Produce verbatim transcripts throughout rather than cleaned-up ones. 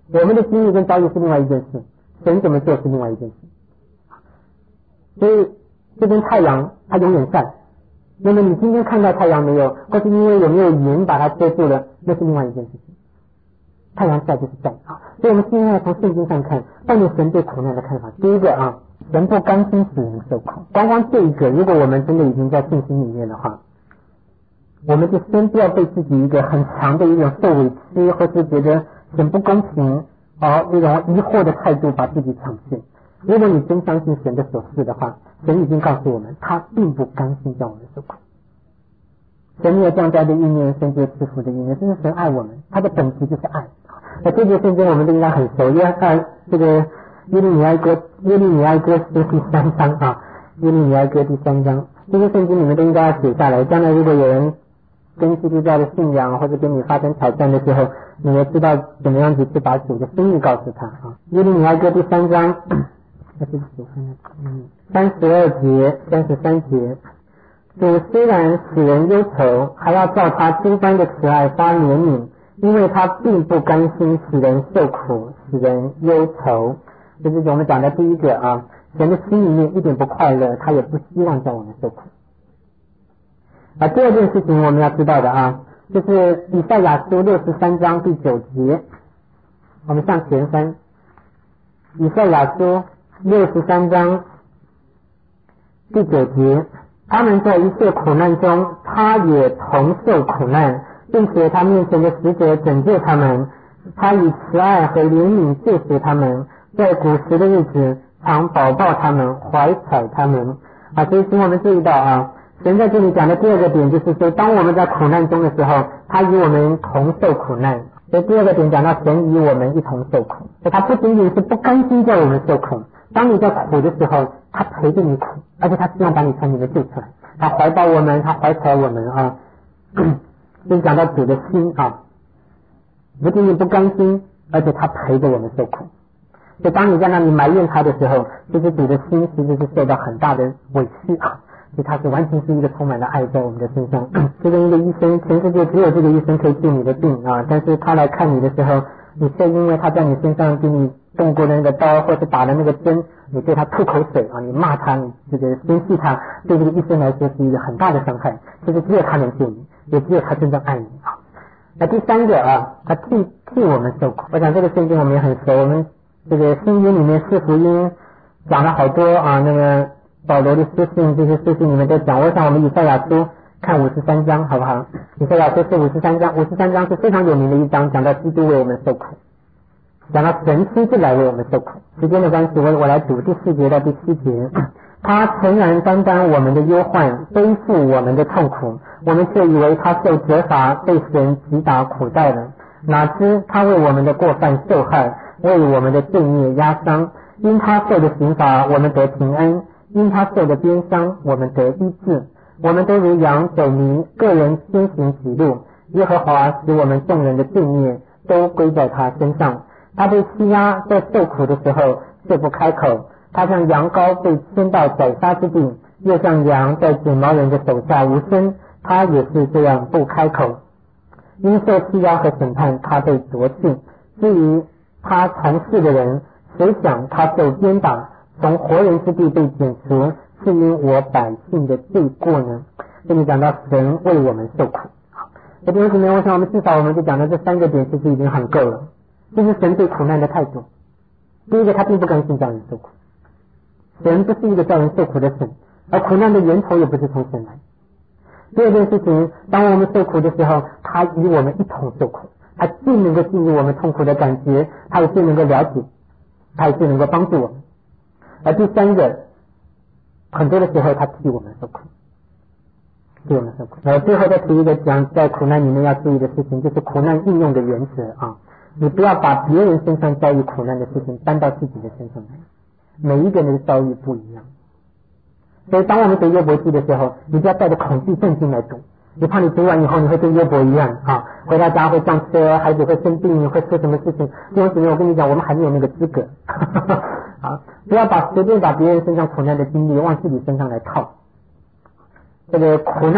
我们的经历跟遭遇是另外一件事，神怎么做是另外一件事。所以这边太阳它永远在，那么你今天看到太阳没有，或是因为有没有云把它遮住了，那是另外一件事情。太阳在就是在啊，所以我们现在从圣经上看，到底神对苦难的看法。第一个啊，神不甘心使人受苦。光光这一个，如果我们真的已经在信心里面的话，我们就先不要被自己一个很强的一种受委屈，或是觉得神不公平而那种疑惑的态度把自己抢去。如果你真相信神的所示的话，神已经告诉我们，他并不甘心叫我们受苦。神没有降灾的意念，神只有赐福的意念，这是神爱我们，他的本质就是爱。那这节圣经我们都应该很熟，约翰这个耶利米哀歌，耶利米哀歌是第三章啊，耶利米哀歌第三章，这些圣经你们都应该要写下来。将来如果有人跟基督教的信仰或者跟你发生挑战的时候，你要知道怎么样子去把主的心意告诉他啊。耶利米哀歌第三章，这是主看的，嗯，三十二节、三十三节。主虽然使人忧愁，还要照他诸般的慈爱发怜悯，因为他并不甘心使人受苦，使人忧愁。这是我们讲的第一个啊，神的心里面一点不快乐，他也不希望叫我们受苦。啊，第二件事情我们要知道的啊，就是以赛亚书六十三章第九节，我们向前翻，以赛亚书六十三章第九节。他们在一切苦难中，他也同受苦难，并且他面前的使者拯救他们，他以慈爱和怜悯救赎他们，在古时的日子常保抱他们，怀揣他们啊。所以请我们注意到啊，神在这里讲的第二个点就是说，当我们在苦难中的时候，他与我们同受苦难。所以第二个点讲到神与我们一同受苦，所以他不仅仅是不甘心叫我们受苦，当你在苦的时候，他陪着你苦，而且他希望把你从里面救出来，他怀抱我们，他怀揣我们啊。所以讲到主的心啊，不仅仅不甘心，而且他陪着我们受苦。所以当你在那里埋怨他的时候，其实主的心其实是受到很大的委屈啊。所以他是完全是一个充满了爱在我们的身上。就跟一个医生，全世界只有这个医生可以治你的病啊，但是他来看你的时候，你却因为他在你身上给你动过的那个刀或是打的那个针，你对他吐口水啊，你骂他，你这个生气他，对这个医生来说是一个很大的伤害。其实只有他能救你，也只有他真正爱你啊。那第三个啊，他替替我们受苦。我想这个圣经我们也很熟，我们这个圣经里面四福音讲了好多啊，那个保罗的书信，这些书信里面都讲。我想我们以赛亚书看五十三章好不好？以赛亚书是五十三章，五十三章是非常有名的一章，讲到基督为我们受苦，讲到神亲自来为我们受苦。时间的关系，我我来读第四节到第七节。他诚然担当我们的忧患，背负我们的痛苦，我们却以为他受责罚，被神击打苦待了。哪知他为我们的过犯受害，为我们的罪孽压伤。因他受的刑罚，我们得平安；因他受的鞭伤，我们得医治。我们都如羊走迷，个人先行己路。耶和华使我们众人的罪孽都归在他身上。他被欺压，在受苦的时候却不开口。他像羊羔被牵到宰杀之地，又像羊在剪毛人的手下无声，他也是这样不开口。因受欺压和审判，他被夺去。至于他从事的人，谁想他受鞭打，从活人之地被剪除，是因我百姓的罪过呢？这里讲到神为我们受苦。这弟兄姊妹，我想我们至少我们就讲到这三个点，其实已经很够了。这是神对苦难的态度。第一个，他并不甘心叫人受苦。神不是一个叫人受苦的神，而苦难的源头也不是从神来。第二件事情，当我们受苦的时候，他与我们一同受苦，他既能够进入我们痛苦的感觉，他也最能够了解，他也最能够帮助我们。而第三个，很多的时候他替我们受苦，替我们受苦。然后最后再提一个讲在苦难里面要注意的事情，就是苦难应用的原则啊，你不要把别人身上遭遇苦难的事情搬到自己的身上来。每一个人的遭遇不一样，所以当我们读约伯记的时候，你不要带着恐惧症心来读，你怕你读完以后你会跟约伯一样啊，回到家会上车，孩子会生病，会出什么事情。弟兄姊妹，我跟你讲，我们还没有那个资格啊！不要把随便把别人身上苦难的经历往自己身上来套。这个苦难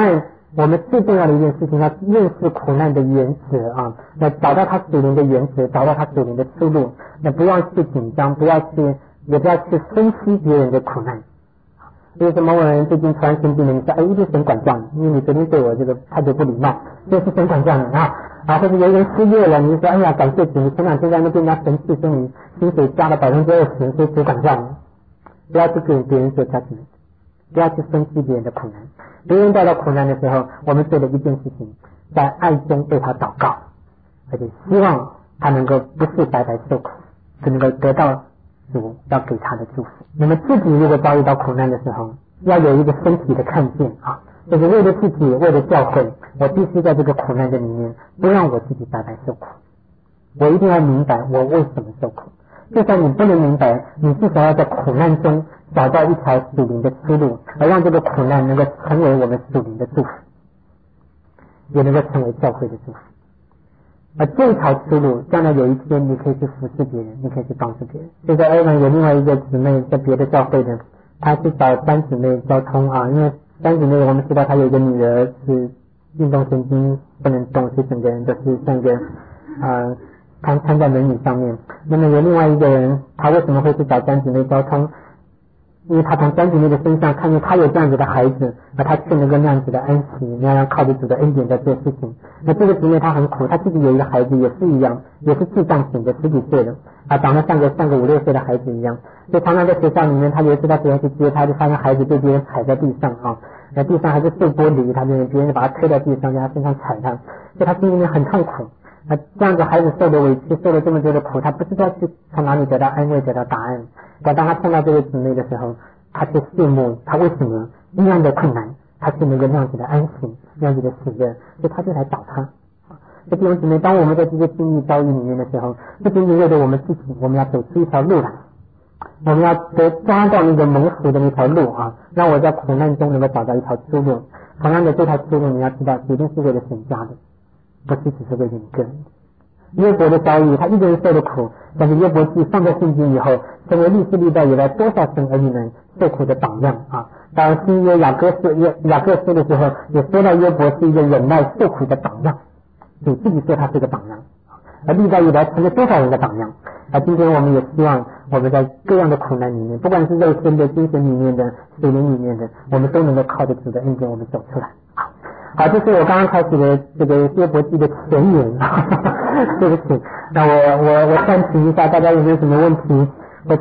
我们最重要的一件事情，要认识苦难的原则啊，那找到它属灵的原则，找到它属灵的出路，那不要去紧张，不要去，也不要去分析别人的苦难。比如说某某人最近突然生病了，你说哎，一定神管教你，因为你昨天对我这个态度不礼貌，这是神管教你啊。啊，或者有人失业了，你就说哎呀，感谢主，你前两天在那跟人家生气，说你薪水加了百分之二十，所以主管教你。不要去给别人做家庭，不要去分析别人的苦难。别人带到苦难的时候，我们做的一件事情，在爱中为他祷告，而且希望他能够不是白白受苦，是能够得到主要给他的祝福。那么自己如果遭遇到苦难的时候，要有一个身体的看见啊，就是为了自己，为了教会，我必须在这个苦难的里面不让我自己白白受苦，我一定要明白我为什么受苦。就算你不能明白，你至少要在苦难中找到一条属灵的出路，而让这个苦难能够成为我们属灵的祝福，也能够成为教会的祝福。而这条出路，将来有一天你可以去服侍别人，你可以去帮助别人。就在埃文有另外一个姊妹在别的教会的，她去找三姊妹交通啊，因为三姊妹我们知道她有一个女儿是运动神经不能动，所以整个人都是像一个呃瘫瘫在轮椅上面。那么有另外一个人，他为什么会去找三姊妹交通？因为他从三姊妹的身上看见他有这样子的孩子，而他却能够那样子的安息，那样靠着主的恩典在做事情。那这个姊妹她很苦，她自己有一个孩子也是一样，也是智障型的，十几岁了啊，长得像个像个五六岁的孩子一样。所以常常在学校里面，他有一次到学校去接他，就发现孩子被别人踩在地上啊，那地上还是碎玻璃，他就别人就把他推到地上，在他身上踩他，所以他心里面很痛苦。那这样子孩子受的委屈，受了这么多的苦，他不知道去从哪里得到安慰，得到答案。但当他碰到这位姊妹的时候，他却羡慕他为什么那样的困难，他却能够那样子的安心，那样子的喜悦，所以他就来找他。这弟兄姊妹，当我们在这些经历遭遇里面的时候，不仅仅为了我们自己，我们要走出一条路来，我们要得抓到那个蒙福的那条路啊，让我在苦难中能够找到一条出路。同样的，这条出路你要知道，一定是为了神家的，不是只是为了你个人。约伯的遭遇，他一个人受的苦，但是约伯记放在圣经以后，成为历史历代以来多少神儿女们受苦的榜样啊！当新约雅各书雅雅各书的时候，也说到约伯是一个忍耐受苦的榜样，你自己说他是个榜样，而历代以来成了多少人的榜样。而今天我们也希望我们在各样的苦难里面，不管是肉身的、精神里面的、属灵里面的，我们都能够靠着主的恩典，我们走出来。好，这是我刚刚开始的这个约伯记的前言，对不起，那我我我暂停一下，大家有没有什么问题？我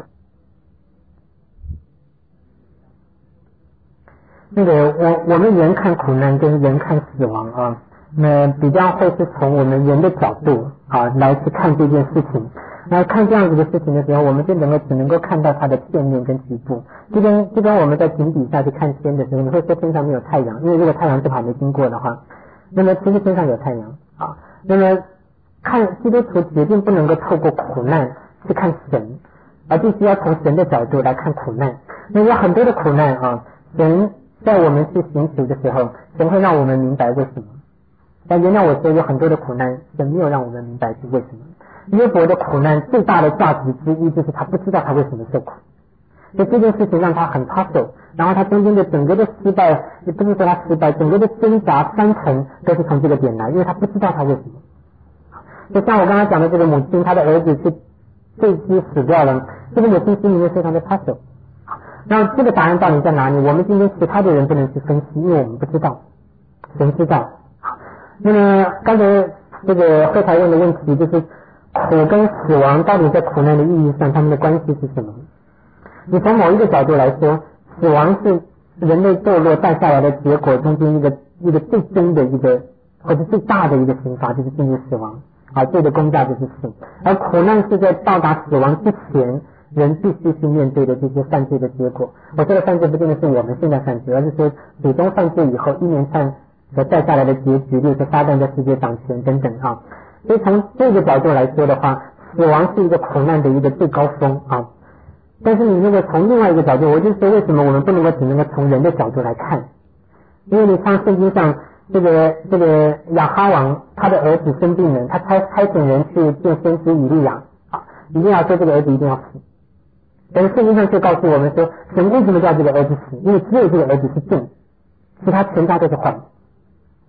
那个我我们人看苦难跟人看死亡啊，那比较会是从我们人的角度啊来去看这件事情。那看这样子的事情的时候，我们就能够只能够看到它的片面跟局部。就跟就跟我们在井底下去看天的时候，你会说天上没有太阳，因为如果太阳正好没经过的话，那么其实天上有太阳啊。那么看基督徒决定不能够透过苦难去看神，而必须要从神的角度来看苦难。那有很多的苦难啊，神在我们去行求的时候，神会让我们明白为什么。但原谅我说，有很多的苦难，神没有让我们明白是为什么。约伯的苦难最大的价值之一就是他不知道他为什么受苦，所以这件事情让他很 puzzle， 然后他中间的整个的失败，也不是说他失败，整个的挣扎三层都是从这个点来，因为他不知道他为什么。就像我刚才讲的这个母亲，她的儿子是坠机死掉了，这个母亲心里面非常的 puzzle。那这个答案到底在哪里？我们今天其他的人不能去分析，因为我们不知道，神知道。那么刚才这个后台问的问题就是，苦跟死亡到底在苦难的意义上，他们的关系是什么？你从某一个角度来说，死亡是人类堕落带下来的结果中间一个一个最终的一个或者最大的一个刑罚，就是进入死亡啊，罪的公价就是死。而苦难是在到达死亡之前，人必须去面对的这些犯罪的结果。我说的犯罪不见得是我们现在犯罪，而是说祖宗犯罪以后一连串所带下来的结局，例如说撒旦在世界掌权等等啊。所以从这个角度来说的话，死亡是一个苦难的一个最高峰啊。但是你如果从另外一个角度，我就说为什么我们不能够只能够从人的角度来看？因为你看圣经上这个这个亚哈王他的儿子生病了，他差差遣人去见先知以利亚啊，以利亚说这个儿子一定要死。但是圣经上却告诉我们说，神为什么叫这个儿子死？因为只有这个儿子是正，其他全家都是坏。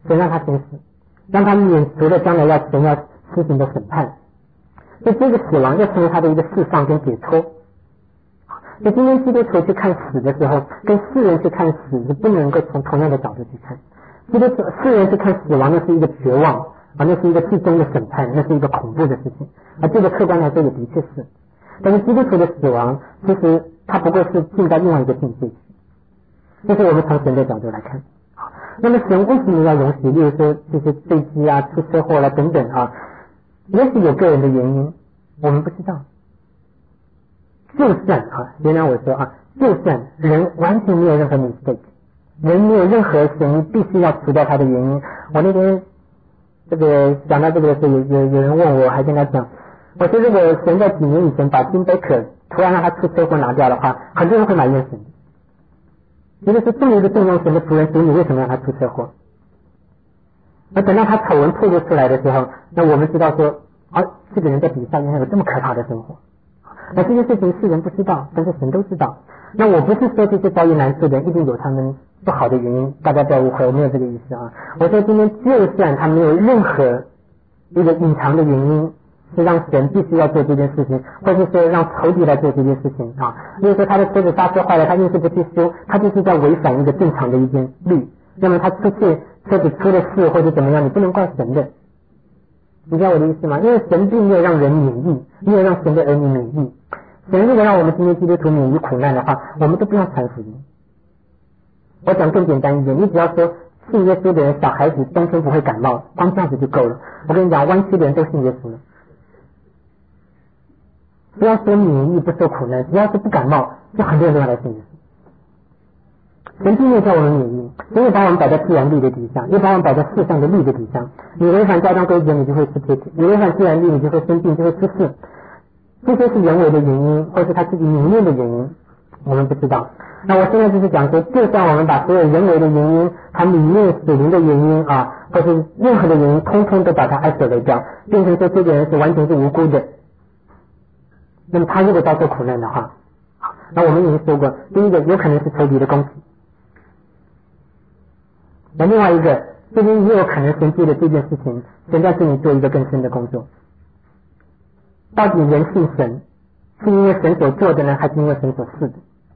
神让他先死，让他免除了将来要神要施行的审判。所以这个死亡要成为他的一个释放跟解脱。所以今天基督徒去看死的时候，跟世人去看死是不能够从同样的角度去看。基督徒世人去看死亡，那是一个绝望啊，那是一个最终的审判，那是一个恐怖的事情。而这个客观来说也的确是，但是基督徒的死亡其实它不过是进到另外一个境界去。这是我们从神的角度来看。那么神为什么要容许，例如说这些飞机啊、出车祸啦、等等啊，也许有个人的原因，我们不知道。就算啊，原来我说啊，就算人完全没有任何 mistake， 人没有任何神必须要除掉他的原因。我那天这个讲到这个的时候，有有有人问我，还跟他讲，我说如果神在几年以前把金贝克突然让他出车祸拿掉的话，很多人会埋怨神。也就是这么一个重用神的仆人，主你为什么让他出车祸？而等到他丑闻透露出来的时候，那我们知道说，啊，这个人在底下原来有这么可怕的生活。那这件事情世人不知道，但是神都知道。那我不是说这些遭遇难处的人一定有他们不好的原因，大家不要误会，我没有这个意思啊。我说今天就算他没有任何一个隐藏的原因，是让神必须要做这件事情，或者说让仇敌来做这件事情啊。例如说他的车子刹车坏了，他硬是不去修，他就是在违反一个正常的一件律。那么他出去车子出了事或者怎么样，你不能怪神的。你知道我的意思吗？因为神并没有让人免疫，没有让神的儿女免疫。神如果让我们今天基督徒免于苦难的话，我们都不要传福音。我讲更简单一点，你只要说信耶稣的人小孩子冬天不会感冒，光这样子就够了。我跟你讲，湾区的人都信耶稣了。不要说免疫不受苦难，只要是不感冒，就很多人都要来信耶稣。神并没有叫我们免疫，神也把我们摆在自然律的底下，也把我们摆在世上的律的底下。你违反家章规则，你就会吃亏；你违反自然律，你就会生病，就会出事。这些是人为的原因，或是他自己迷恋的原因，我们不知道。那我现在就是讲说，就算我们把所有人为的原因、他里面属灵的原因啊，或是任何的原因，通通都把它 isolate 掉，变成说这个人是完全是无辜的。那么他如果遭受苦难的话，那我们已经说过，第一个有可能是仇敌的攻击。那另外一个，这边也有可能神借的这件事情，神在这里做一个更深的工作。到底人信神，是因为神所做的呢，还是因为神所赐的？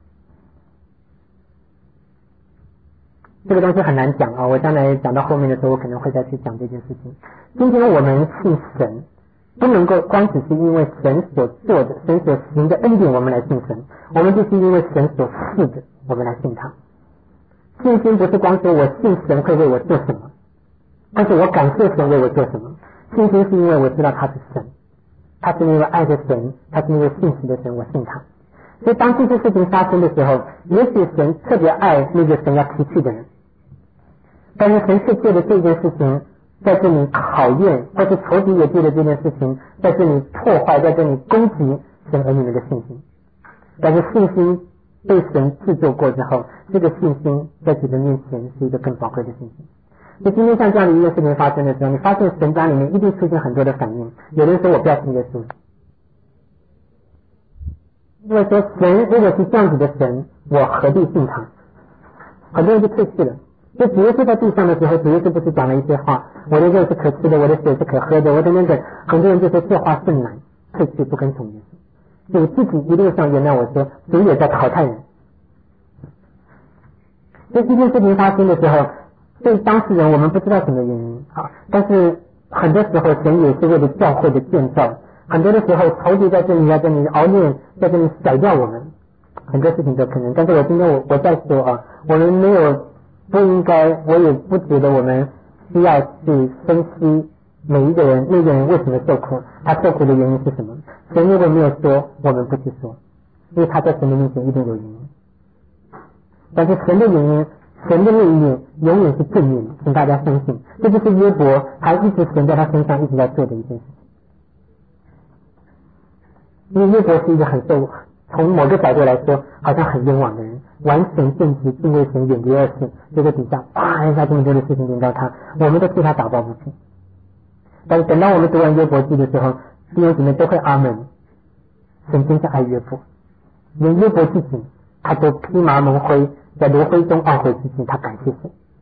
这个东西很难讲啊，我将来讲到后面的时候，我可能会再去讲这件事情。今天我们信神，不能够光只是因为神所做的、神所行的恩典我们来信神，我们就是因为神所赐的我们来信他。信心不是光说我信神会为我做什么，但是我感谢神为我做什么。信心是因为我知道他是神，他是因为爱的神，他是因为信实的神，我信他。所以当这些事情发生的时候，也许神特别爱那个神要提去的人，但是神却借着这件事情在这里考验，或是仇敌也借着这件事情在这里破坏，在这里攻击神儿女们的信心。但是信心被神制作过之后，这个信心在主的面前是一个更宝贵的信心。所以今天像这样的一件事情发生的时候，你发现神家里面一定出现很多的反应。有人说我不要信耶稣，因为说神如果是这样子的神，我何必信他？很多人就退去了。就主耶稣在地上的时候，主耶稣不是讲了一些话，我的肉是可吃的，我的血是可喝的，我的那个，很多人就说这话甚难，退去不跟从耶稣。主自己一路上原谅我说，主也在淘汰人。所以这件事情发生的时候，对当事人我们不知道什么原因啊，但是很多时候神也是为了教会的建造，很多的时候仇敌在这里在这里熬练，在这里甩掉我们，很多事情都可能。但是我今天我我在说啊，我们没有不应该，我也不觉得我们需要去分析每一个人那个人为什么受苦，他受苦的原因是什么。神如果没有说，我们不去说，因为他在神的面前一定有原因。但是神的原因，神的那一面永远是正面的，请大家相信，这就是约伯他一直神在他身上一直在做的一件事情。因为约伯是一个很受，从某个角度来说好像很冤枉的人，完全正直敬畏神远离恶事，这个底下啪一下这么多的事情临到他，我们都替他打抱不平。但是等到我们读完约伯记的时候，弟兄姊妹都会阿门，神真是爱约伯，连约伯自己他都披麻蒙灰，在炉灰中懊悔之前他感谢神。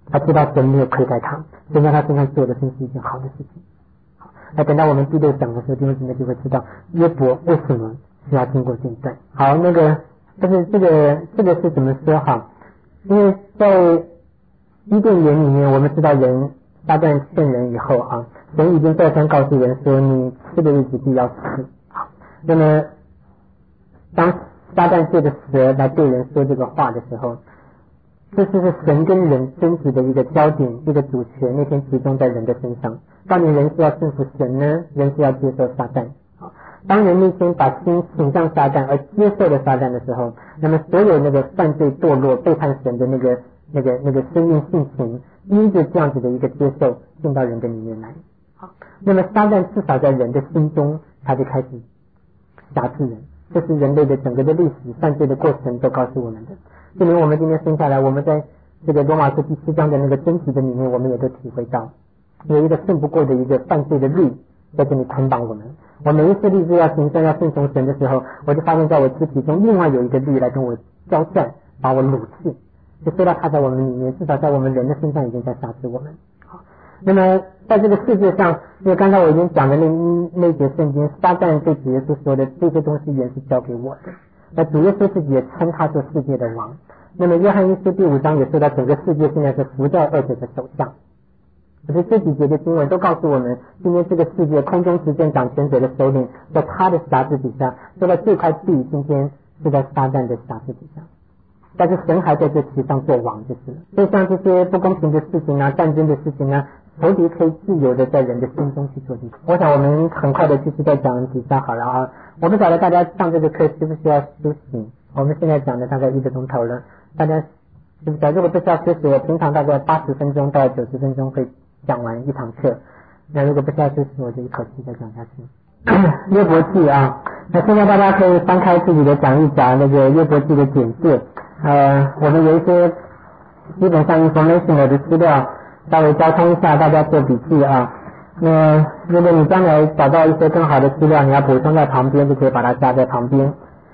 他知道神没有亏待他，神在他身上做的真是一件好的事情。那等到我们第六讲的时候，弟兄姊妹就会知道约伯为什么需要经过这一段。好，那个但是这个这个是怎么说哈？因为在伊甸园里面，我们知道人撒旦骗人以后啊，神已经再三告诉人说，你吃的日子必要死。那么当撒旦借着蛇来对人说这个话的时候，这就是神跟人争执的一个焦点，一个主权那天集中在人的身上。到底人是要顺服神呢，人是要接受撒旦？当人那天把心倾向撒旦而接受了撒旦的时候，那么所有那个犯罪堕落背叛神的那个那个那个生命性情，因着这样子的一个接受进到人的里面来。好，那么撒旦至少在人的心中，他就开始辖制人。这是人类的整个的历史犯罪的过程都告诉我们的。证明我们今天生下来，我们在这个罗马书第七章的那个真实的里面，我们也都体会到有一个胜不过的一个犯罪的律在这里捆绑我们。我每一次立志要行善要顺从神的时候，我就发现在我肢体中另外有一个律来跟我交战，把我掳去。就说到他在我们里面，至少在我们人的身上已经在辖制我们。好，那么在这个世界上，因为刚才我已经讲的那那节圣经，撒旦对主耶稣说的这些东西原是交给我的。那主耶稣自己也称他做世界的王。那么约翰一书第五章也说到整个世界现在是伏在二者的手下。所以这几节的经文都告诉我们，今天这个世界空中执政掌权者的首领在他的辖制底下，说到这块地今天是在撒旦的辖制底下，但是神还在这其上做王就是了。所以像这些不公平的事情啊，战争的事情啊，仇敌可以自由的在人的心中去做这些。我想我们很快的继续再讲几下好了啊。我不晓得大家上这个课需不需要休息，我们现在讲的大概一个钟头了，大家是不是？如果不需要休息，我平常大概八十分钟到九十分钟会讲完一堂课，那如果不需要休息，我就一口气再讲下去。约伯记啊，那现在大家可以翻开自己的讲义，讲那个约伯记的简介。呃，我们有一些基本上 information 的资料，稍微交通一下，大家做笔记啊。那如果你将来找到一些更好的资料，你要补充在旁边，就可以把它加在旁边。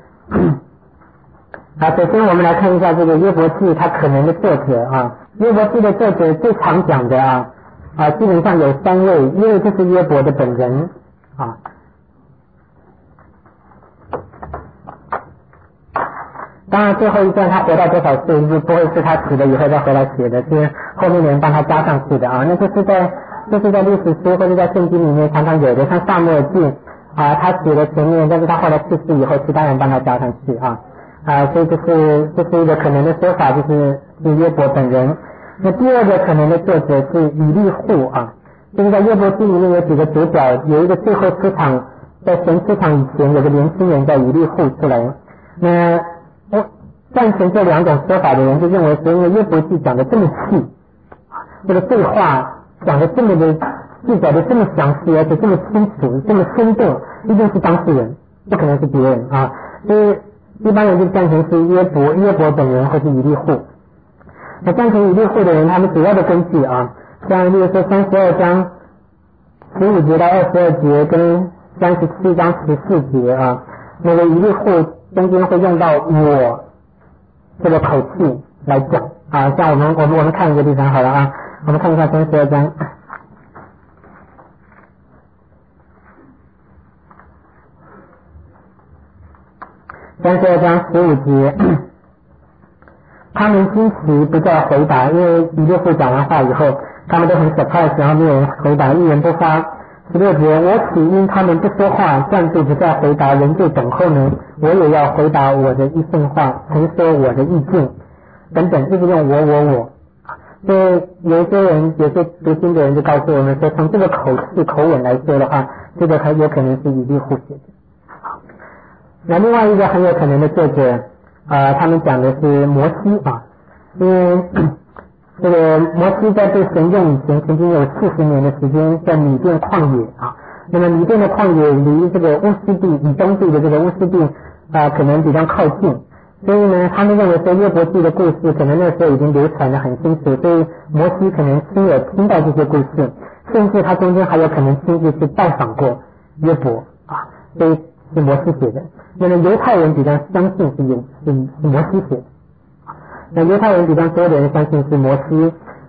好，首先我们来看一下这个约伯记它可能的作者啊。约伯记的作者最常讲的啊。啊，基本上有三位，一位就是约伯的本人啊，当然最后一段他活到多少岁就不会是他死了以后再回来写的，是后面的人帮他加上去的啊。那就是在就是在历史书或者在圣经里面常常有的，像撒母耳记啊，他写的前面，但是他后来去世以后，其他人帮他加上去啊啊，所以这是这是一个可能的说法，就是是约伯本人。那第二个可能的作者是以利户啊，就是在约伯记里面有几个主角，有一个最后出场，在神出场以前有个年轻人叫以利户出来。那我赞成这两种说法的人就认为说，因为约伯记讲的这么细，这个对话讲的这么的记载的这么详细，而且这么清楚这么生动，一定是当事人，不可能是别人啊。所以一般人就赞成是约伯约伯本人或是以利户。那赞成以利户的人，他们主要的根据啊，像例如说三十二章十五节到二十二节跟三十七章十四节啊，那个以利户中间会用到我这个口气来讲啊，像我们我们我们看一个地方好了啊，我们看一下三十二章，三十二章十五节。他们惊奇不再回答，因为以利户讲完话以后，他们都很 surprise， 然后没有人回答，一言不发。十六节，我只因他们不说话，站住不再回答，仍旧等候呢，我也要回答我的一份话，陈说我的意见，等等，一直用我我我。所以有一些人，有些读经的人就告诉我们说，从这个口气口吻来说的话，这个还有可能是以利户写的。那另外一个很有可能的作者。呃，他们讲的是摩西啊，因为这个摩西在被神用以前，曾经有四十年的时间在米甸旷野啊。那么米甸的旷野离这个乌斯地以东地的这个乌斯地啊、呃，可能比较靠近，所以呢，他们认为说约伯记的故事可能那时候已经流传得很清楚，所以摩西可能亲耳听到这些故事，甚至他中间还有可能亲自去拜访过约伯啊，所以是摩西写的。那么犹太人比较相信是有是是摩西写的，那犹太人比较多的人相信是摩西。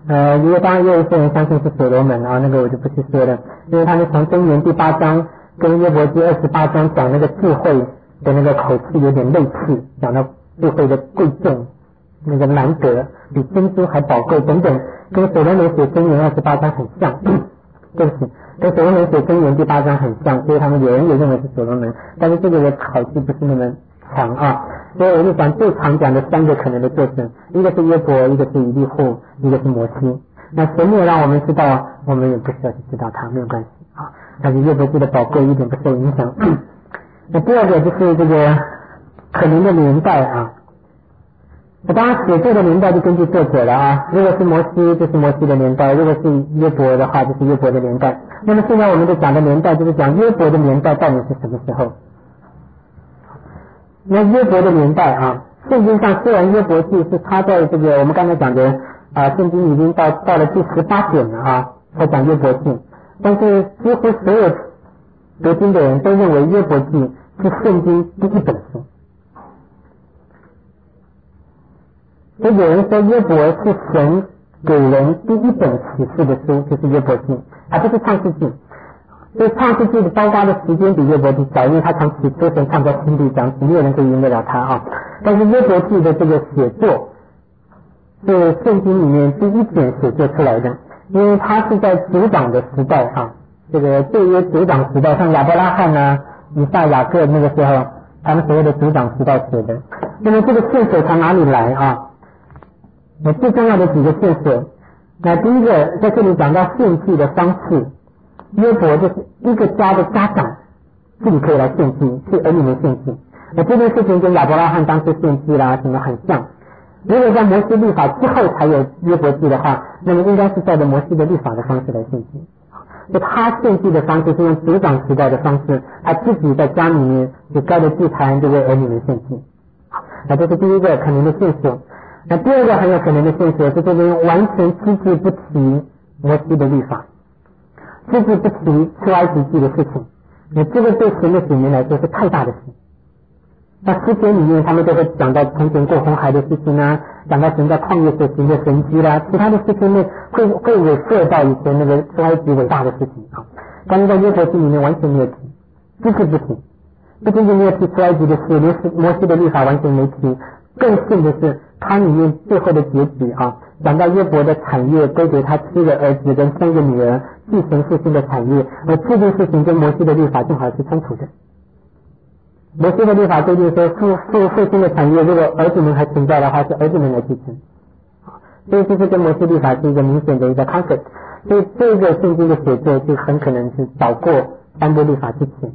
呃，因为当然也有一些人相信是所罗门啊，那个我就不去说了，因为他们从箴言第八章跟约伯记二十八章讲那个智慧的那个口气有点类似，讲到智慧的贵重，那个难得，比珍珠还宝贵等等，跟所罗门写箴言二十八章很像。对不起，跟所罗门写箴言第八章很像，所以他们有人也认为是所罗门，但是这个的口气不是那么强啊。所以我就讲最常讲的三个可能的过程，一个是约伯，一个是以利户，一个是摩西。那神没有让我们知道，我们也不需要去知道它，没有关系啊。但是约伯记的宝贵一点不受影响。那第二个就是这个可能的年代啊。那当然写作的年代就根据作者了啊。如果是摩西，就是摩西的年代；如果是约伯的话，就是约伯的年代。那么现在我们就讲的年代，就是讲约伯的年代到底是什么时候？那约伯的年代啊，圣经上虽然约伯记是插在这个我们刚才讲的啊，圣经已经到到了第十八卷了啊，才讲约伯记，但是几乎所有读经的人都认为约伯记是圣经第一本书。所以有人说约伯是神给人第一本启示的书，就是约伯记，而不是创世纪。所以创世纪的包括的时间比约伯记早，因为他从起初神创造天地讲起，没有人可以赢得了他啊。但是约伯记的这个写作是圣经里面第一卷写作出来的，因为他是在族长的时代啊，这个对约族长时代，像亚伯拉罕啊、以撒、雅各那个时候，他们所谓的族长时代写的。那么这个线索从哪里来啊？那最重要的几个线索，那第一个在这里讲到献祭的方式，约伯就是一个家的家长自己可以来献祭，是儿女们献祭。那这件事情跟亚伯拉罕当时献祭啦什么很像。如果在摩西律法之后才有约伯记的话，那么应该是照着摩西的律法的方式来献祭。就他献祭的方式是用族长时代的方式，他自己在家里面就盖着祭坛就为儿女们献祭。那这是第一个可能的线索。那第二个很有可能的线索是这边完全只字不提摩西的律法，只字不提出埃及记的事情。那这个对神的子民来说是太大的事。那诗篇里面他们都会讲到从前过红海的事情啊，讲到神在旷野所行的神迹啦，其他的事情呢会会有涉到以前那个出埃及伟大的事情啊。但是在约伯记里面完全没有提，只字不提，不仅仅没有提出埃及的事，连摩西的律法完全没提。更甚的是它里面最后的结局啊，讲到约伯的产业归给他七个儿子跟三个女儿，继承父亲的产业，而这件事情跟摩西的律法正好是冲突的。摩西的律法规定说父父父亲的产业如果儿子们还存在的话，是儿子们来继承，所以这是跟摩西律法是一个明显的一个 conflict。所以这个圣经的写作就很可能是早过颁布律法之前。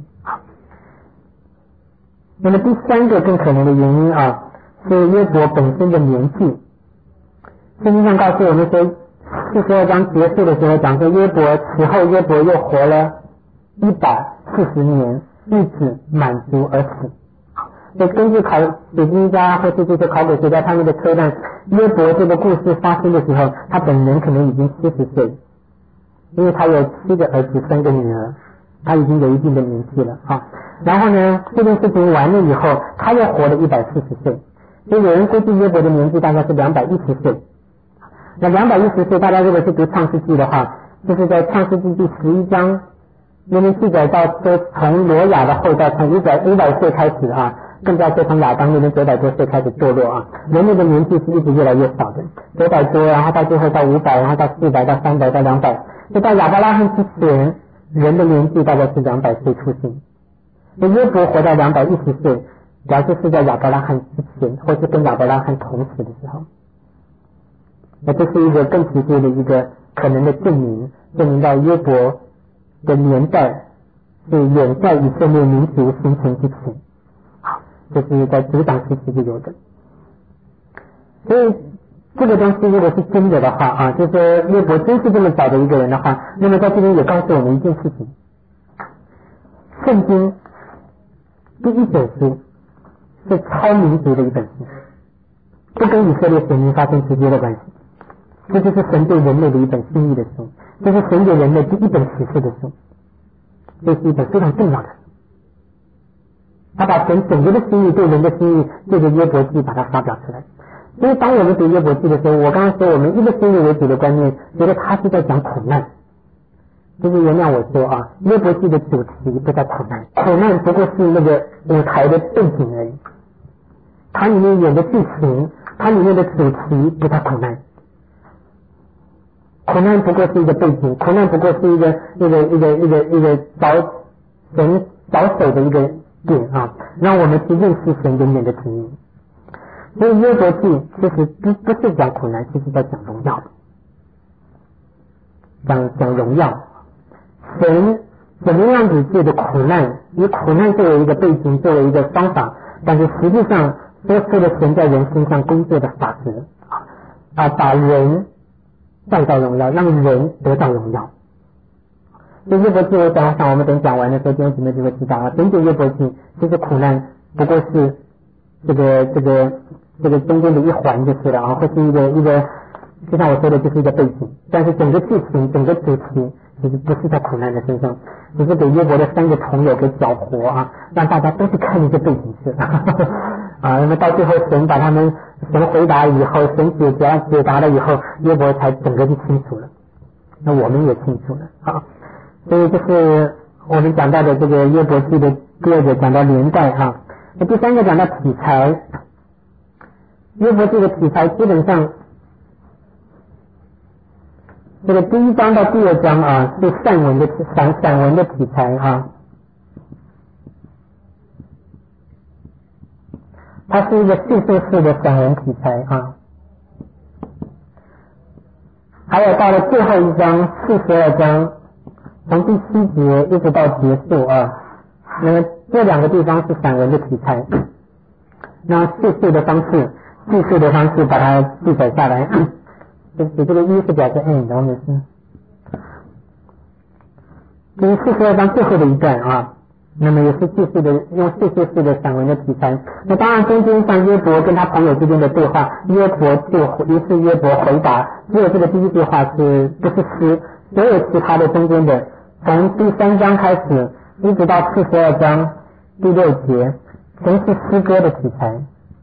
那么第三个更可能的原因啊，是约伯本身的年纪。圣经上告诉我们说，四十二章结束的时候讲说，约伯此后约伯又活了一百四十年，日子满足而死。所以根据考史经家或是这些考古学家他们的推断，约伯这个故事发生的时候，他本人可能已经七十岁，因为他有七个儿子三个女儿，他已经有一定的年纪了啊。然后呢，这件事情完了以后，他又活了一百四十岁。所以有人估计约伯的年纪大概是两百一十岁。那两百一十岁，大家如果是读创世纪的话，就是在创世纪第十一章那边记载到说，从挪亚的后代从五百五百岁开始啊，更加说从亚当那边九百多岁开始堕落啊，人类的年纪是一直越来越少的，九百多，然后到最后到五百，然后到四百，到三百，到两百，就到亚伯拉罕之前，人的年纪大概是两百岁出生。那约伯活到两百一十岁，表示是在亚伯拉罕之前，或是跟亚伯拉罕同时的时候。那这是一个更直接的一个可能的证明，证明到约伯的年代是远在以色列民族形成之前，这是在族长时期就有的。所以这个东西如果是真的的话啊，就是说约伯真是这么早的一个人的话，那么在这边也告诉我们一件事情：圣经第一本书是超民族的一本书，不跟以色列神民发生直接的关系。这就是神对人类的一本心意的书，这是神给人类第一本启示的书，这是一本非常重要的书。他把神整个的心意对人的心意，借着约伯记把它发表出来。 所以当我们读约伯记的时候，我刚刚说我们一个先入为主的观念，觉得他是在讲苦难。就是原谅我说啊，约伯记的主题不在苦难，苦难不过是那个舞台的背景而已。它里面演的剧情，它里面的主题不在苦难。苦难不过是一个背景，苦难不过是一个一个一个一个一个找神找手的一个点啊，让我们去认识神永远的旨意。所以约伯记其实不不是讲苦难，其实在讲荣耀，讲讲荣耀。神怎么样子借着苦难，以苦难作为一个背景，作为一个方法，但是实际上说出了神在人身上工作的法则啊，把人带到荣耀，让人得到荣耀。所以约伯记我想想我们等讲完的时候，弟兄姊妹就会知道啊，整整约伯记其实苦难不过是这个这个这个中间的一环就是了啊，或是一个一个就像我说的就是一个背景，但是整个剧情整个主题其实不是在苦难的身上，只是给约伯的三个朋友给搅和啊，让大家都去看一个背景去啊，那么到最后神把他们神回答以后，神解答解答了以后，约伯才整个就清楚了，那我们也清楚了啊。所以这是我们讲到的这个约伯记的第二个讲到连带啊，那第三个讲到题材，约伯记的题材基本上。这个第一章到第二章啊，是散文的散散文的题材啊，它是一个叙述式的散文题材啊。还有到了最后一章四十二章，从第七节一直到结束啊，那么这两个地方是散文的题材，那叙述的方式，叙述的方式把它记载下来。对不起，这个一是表示 end， 我们是。这是四十二章最后的一段啊，那么也是继续的用叙述式的散文的题材。那当然中间像约伯跟他朋友之间的对话，约伯就于是约伯回答，只有这个第一句话是不是诗，所有其他的中间的，从第三章开始一直到四十二章第六节，全是诗歌的题材。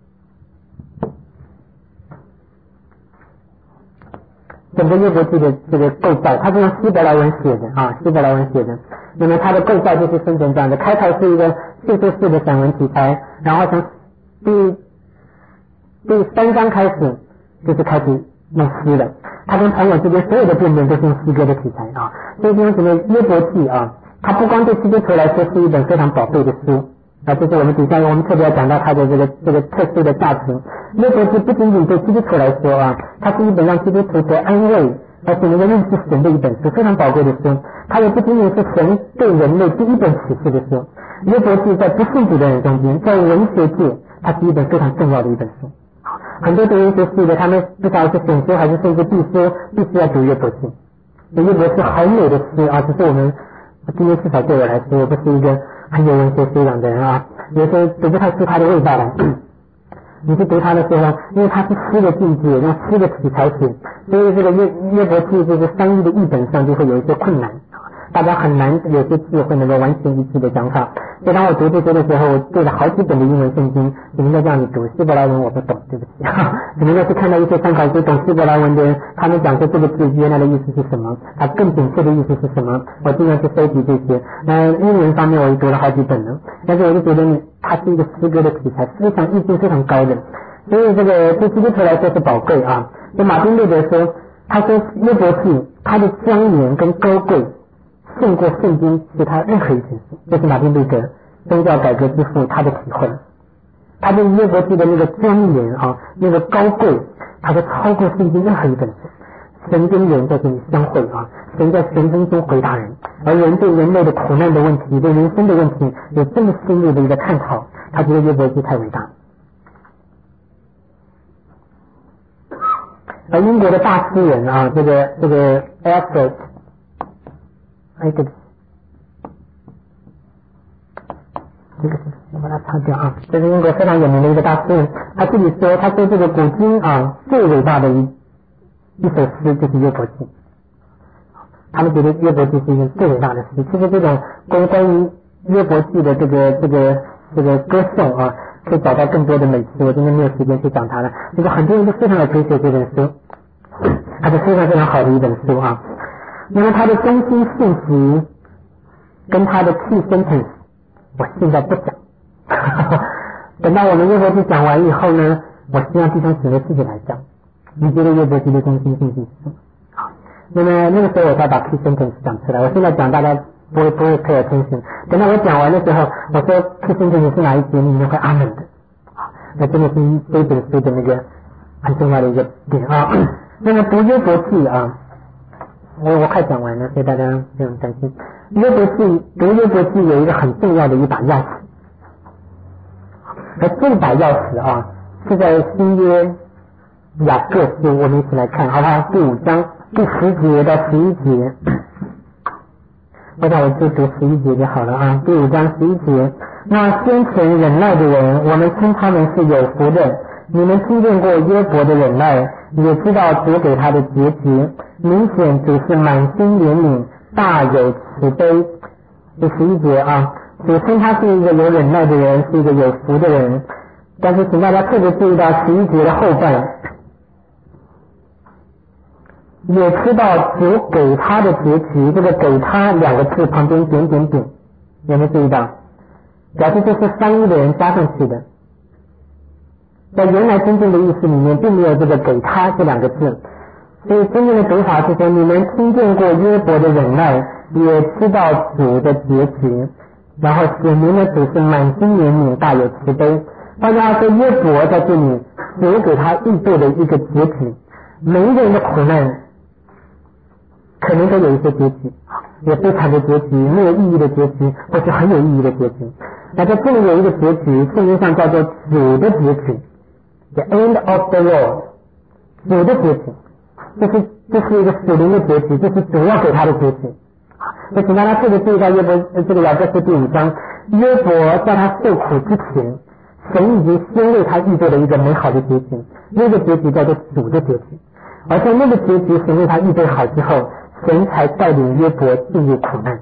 整个约伯记的这个构造，它是用希伯来文写的啊，希伯来文写的。那么它的构造就是分成这样的：开头是一个叙述式的散文题材，然后从第第三章开始就是开始用诗了。他跟朋友之间所有的辩论都是用诗歌的题材啊。所以弟兄姊妹，约伯记啊，它不光对基督徒来说是一本非常宝贝的书。啊，这是我们底下我们特别要讲到它的这个这个特殊的价值。约伯记不仅仅对基督徒来说啊，它是一本让基督徒得安慰，而且能够认识神的一本书，非常宝贵的书。它也不仅仅是神对人类第一本启示的书。约伯记在不信主的人中间，在文学界，它是一本非常重要的一本书。很多读文学系的，他们不晓得是选修还是甚至必修，必须要读约伯记。约伯是很美的诗啊，只是我们今天至少对我来说，我不是一个很有文学修养的人啊，有时候读不太出它的味道来。你去读它的时候，因为它是诗的境界，用诗的题材写，所以这个约约伯记这个翻译的译本上就会有一些困难，大家很难有些字会能够完全一致的讲法。所以当我读这些的时候，我对了好几本的英文圣经，只能够这样子读。希伯来文我不懂，对不起，只能够是看到一些参考书懂希伯来文的人，他们讲说这个字原来的意思是什么，它更准确的意思是什么，我尽量去收集这些。那英文方面我也读了好几本了，但是我就觉得它是一个诗歌的题材，非常意境非常高的，所以这个对基督徒来说是宝贵啊。就马丁路德说，他说约伯记它的庄严跟高贵胜过圣经其他任何一本书，这是马丁路德宗教改革之父他的体会。他对约伯记的那个庄严啊，那个高贵，他说超过圣经任何一本书。神跟人在这里相会啊，神在神经中回答人，而人对人类的苦难的问题，对人生的问题有这么深入的一个探讨，他觉得约伯记太伟大。而英国的大诗人啊，这个这个 Alfred， 哎，对不起，这个是我把它擦掉啊。这是英国非常有名的一个大诗人，他自己说，他说这个古今啊最伟大的一一首诗就是约伯记。他们觉得约伯记是一个最伟大的诗。其实这种关关于约伯记的这个这个这个歌颂啊， 可以找到更多的美词，我今天没有时间去讲它了。就是很多人都非常的推荐这本书，它是非常非常好的一本书啊。那么它的中心信息跟它的 key sentence， 我现在不讲，等到我们约伯记讲完以后呢，我希望弟兄姊妹自己来讲。你觉得约伯记的中心信息是什么？好，那么那个时候我才把 key sentence 讲出来。我现在讲大家不会不会 pay attention， 等到我讲完的时候，我说 key sentence 是哪一节，你们会阿门的。好，那真的是这本书的那个很重要的一个点啊。那么读约伯记啊，我我快讲完了，所以大家不用担心。约伯记读约伯记有一个很重要的一把钥匙，而这把钥匙啊是在新约雅各书，我们一起来看好不好？第五章第十节到十一节，我想我就读十一节就好了啊。第五章十一节，那先前忍耐的人，我们称他们是有福的。你们听见过约伯的忍耐，也知道主给他的结局。明显主是满心怜悯，大有慈悲。第十一节啊，主称他是一个有忍耐的人，是一个有福的人。但是请大家特别注意到十一节的后半，也知道主给他的结局，这个给他两个字旁边点点点，有没有注意到？表示这是翻译的人加上去的，在原来真正的意思里面并没有这个给他这两个字，所以真正的读法是说，你们听见过约伯的忍耐，也知道主的结局，然后显明了主是满心怜悯，大有慈悲。大家说约伯在这里主给他预备的一个结局，每一个人的苦难可能都有一些结局，有悲惨的结局，没有意义的结局，或是很有意义的结局。那在这里有一个结局，圣经上叫做主的结局 ，the end of the road， 主的结局，这是这是一个属灵的结局，这是主要给他的结局。所以请大家特别注意到约伯这个雅各书第五章，约伯在他受苦之前，神已经先为他预备了一个美好的结局，那个结局叫做主的结局。而在那个结局神为他预备好之后，神才带领约伯进入苦难。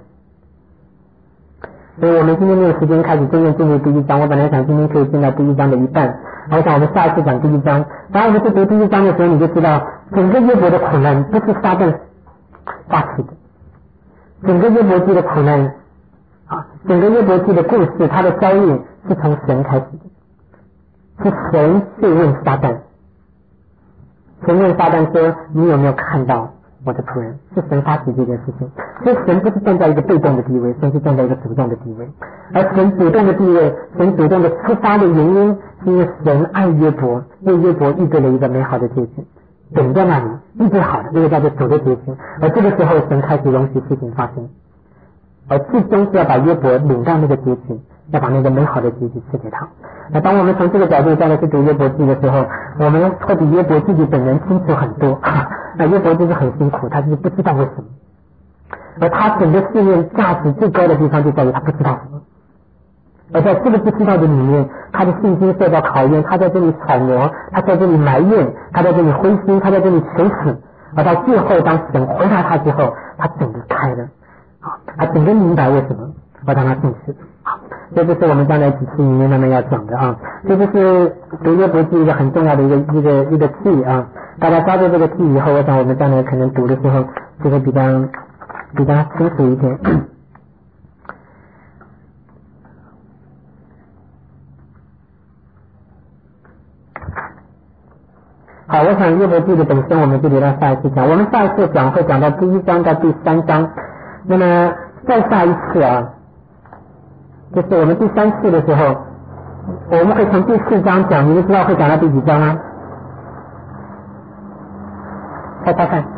所以我们今天没有时间开始真正进入第一章，我本来想今天可以进到第一章的一半，我想我们下一次讲第一章。然后我们去读第一章的时候，你就知道整个约伯的苦难不是撒旦发起的，整个约伯记的苦难啊，整个约伯记的故事，它的遭遇是从神开始的，是神去问撒旦，神问撒旦说：“你有没有看到我的仆人？”是神发起这件事情，所以神不是站在一个被动的地位，神是站在一个主动的地位。而神主动的地位，神主动的出发的原因，是因为神爱约伯，为约伯预备了一个美好的结局，等在那里预备好的，这个叫做主的结局。而这个时候，神开始容许事情发生，而最终是要把约伯领到那个结局，要把那个美好的结局赐给他。那当我们从这个角度再来去读约伯记的时候，我们会比约伯自己本人清楚很多。那约伯就是很辛苦，他就是不知道为什么，而他整个试验价值最高的地方就在于他不知道什么，而在这个不知道的里面，他的信心受到考验，他在这里揣摩，他在这里埋怨，他在这里灰心，他在这里求死，而到最后当神回答他之后，他整个开了，他整个明白为什么而让他进去。这就是我们将来几次里面慢慢要讲的啊，这就是读约伯记一个很重要的一个一个一个 key 啊，大家抓住这个 key 以后，我想我们将来可能读的时候就会比较比较清楚一点。好，我想约伯记的本身我们就留到下一次讲，我们下一次讲会讲到第一章到第三章，那么再下一次啊，就是我们第三次的时候，我们会从第四章讲，你们知道会讲到第几章吗？猜猜看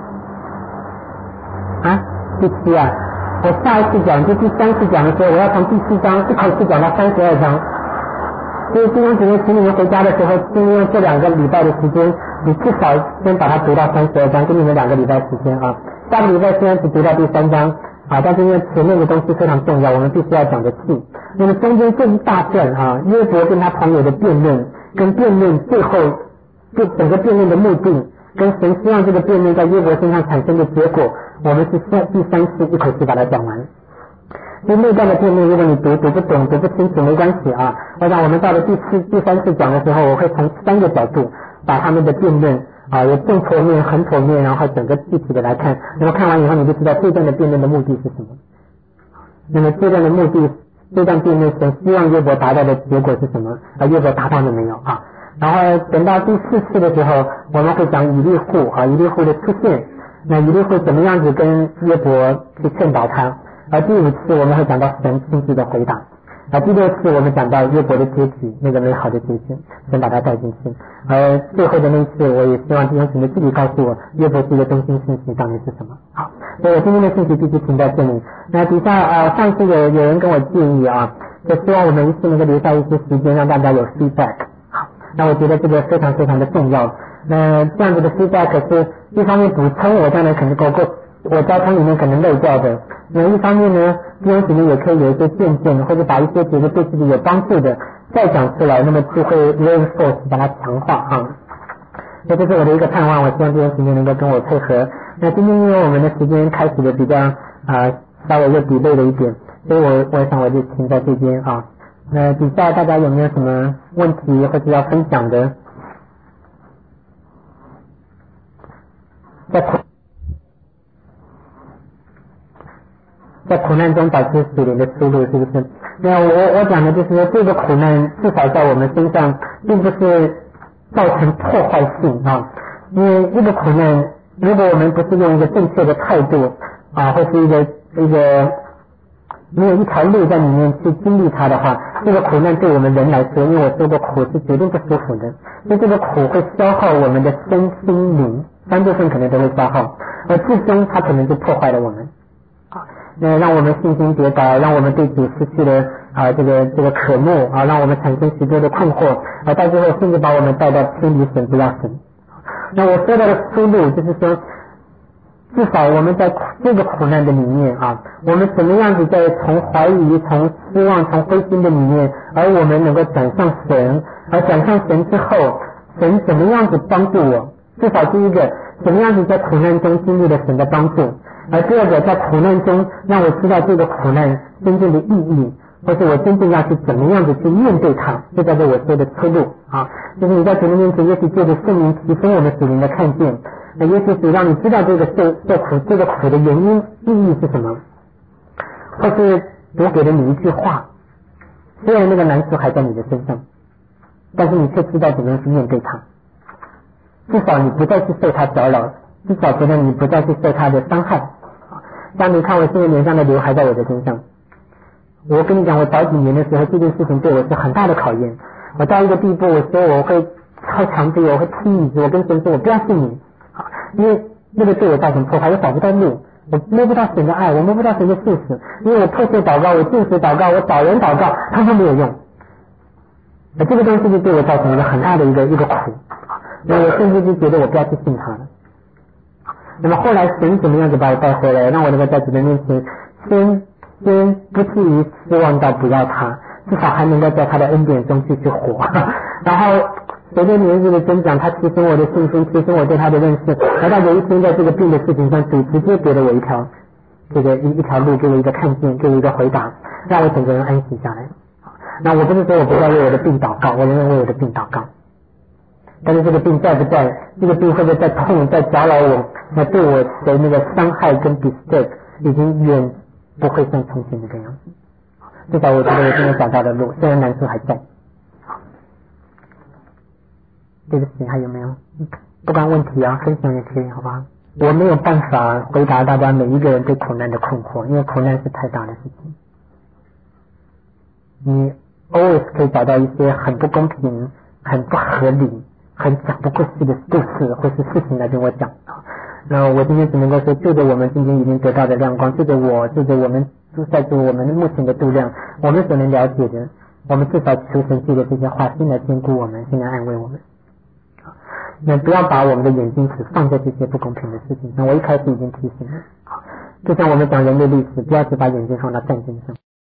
啊，第七啊，我下一次讲就第三次讲的时候，我要从第四章一口气讲到三十二章，所以今天只能请你们回家的时候，就用这两个礼拜的时间，你至少先把它读到三十二章，给你们两个礼拜时间啊。下个礼拜虽然只读到第三章啊，但是因为前面的东西非常重要，我们必须要讲得细。那么中间这一大段啊，约伯跟他朋友的辩论，跟辩论最后就整个辩论的目的，跟神希望这个辩论在约伯身上产生的结果，我们是第三次一口气把它讲完。 所以那段的辩论，如果你读读不懂、读不清楚没关系啊。我想我们到了第四、第三次讲的时候，我会从三个角度把他们的辩论啊，有正剖面、横剖面，然后整个具体的来看。那么看完以后，你就知道这段的辩论的目的是什么。那么这段的目的，这段辩论所希望约伯达到的结果是什么？啊，约伯达到了没有啊？然后等到第四次的时候，我们会讲以利户啊，以利户的出现。那以利户怎么样子跟约伯去劝导他？而第五次我们会讲到神亲自的回答。而第六次我们讲到约伯的结局，那个美好的结局，神把他带进去。而最后的那一次，我也希望弟兄姊妹自己告诉我，约伯记的中心信息到底是什么？好，所以我今天的信息必须停在这里。那底下呃，上次有有人跟我建议啊，就希望我们一次能够留下一些时间让大家有 feedback。好，那我觉得这个非常非常的重要。那这样子的 feedback 是一方面补充我将来可能够够我交通里面可能漏掉的，那一方面呢，弟兄姊妹也可以有一些见证，或者把一些觉得对自己有帮助的再讲出来，那么就会 reinforce 把它强化啊。那这是我的一个盼望，我希望弟兄姊妹能够跟我配合。那今天因为我们的时间开始的比较啊、呃、稍微又比累了一点，所以我我想我就停在这边啊。那底下大家有没有什么问题或者要分享的？在苦在苦难中找出属灵的出路，是不是？那我我讲的就是说，这个苦难至少在我们身上并不是造成破坏性啊，因为这个苦难，如果我们不是用一个正确的态度啊，或是一个一个没有一条路在里面去经历它的话，这个苦难对我们人来说，因为我说过苦是绝对不舒服的，所以这个苦会消耗我们的身心灵。三部分可能都会消耗，而最终它可能就破坏了我们，那让我们信心跌倒，让我们对主失去了啊这个这个渴慕啊，让我们产生许多的困惑，而到最后甚至把我们带到偏离神不要神。那我说到的出路就是说，至少我们在这个苦难的里面啊，我们怎么样子在从怀疑、从失望、从灰心的里面，而我们能够转向神，而转向神之后，神怎么样子帮助我？至少第一个，怎么样子在苦难中经历了神的帮助，而第二个，在苦难中让我知道这个苦难真正的意义，或者我真正要去怎么样子去面对它，这叫做我说的出路啊。就是你在主的面前，也许借着圣灵提升我们属灵的看见，那也许是让你知道这个受受苦这个苦的原因意义是什么，或是我给了你一句话，虽然那个难处还在你的身上，但是你却知道怎么样去面对它。至少你不再去受他搅扰，至少觉得你不再去受他的伤害。像你看我现在脸上的瘤还在我的身上，我跟你讲，我早几年的时候，这件事情对我是很大的考验。我到一个地步，我说我会靠墙壁，我会踢椅子，我跟神说我不要信你，因为那个对我造成破坏，我找不到路，我摸不到神的爱，我摸不到神的事实，因为我迫切祷告，我禁食祷告，我找人祷告，他都没有用。而这个东西就对我造成一个很大的一个一个苦。那我甚至就觉得我不要去信他了。那么后来神怎么样子把我带回来，让我能够在主的面前先先不至于失望到不要他，至少还能够在他的恩典中继续活。然后随着年纪的增长，他提升我的信心，提升我对他的认识，直到有一天在这个病的事情上，主直接给了我一条这个一一条路，给我一个看见，给我一个回答，让我整个人安息下来。那我不是说我不要为我的病祷告，我仍然为我的病祷告。但是这个病在不在，这个病会不会在痛，在搅扰我，那对我的那个伤害跟 disturb 已经远不会像从前那个样子。至少我觉得我今天找到的路，虽然难处还在。对不起，还有没有？不管问题啊，分享也可以，好吧？我没有办法回答大家每一个人对苦难的困惑，因为苦难是太大的事情。你 always 可以找到一些很不公平、很不合理、很讲不过去的故事或是事情来跟我讲。那我今天只能够说，就着我们今天已经得到的亮光，就着我，就着我们在做我们目前的度量，我们所能了解的，我们至少求神借着这些话，先来兼顾我们，先来安慰我们。那不要把我们的眼睛只放在这些不公平的事情上。我一开始已经提醒了，就像我们讲人类历史，不要只把眼睛放到战争上。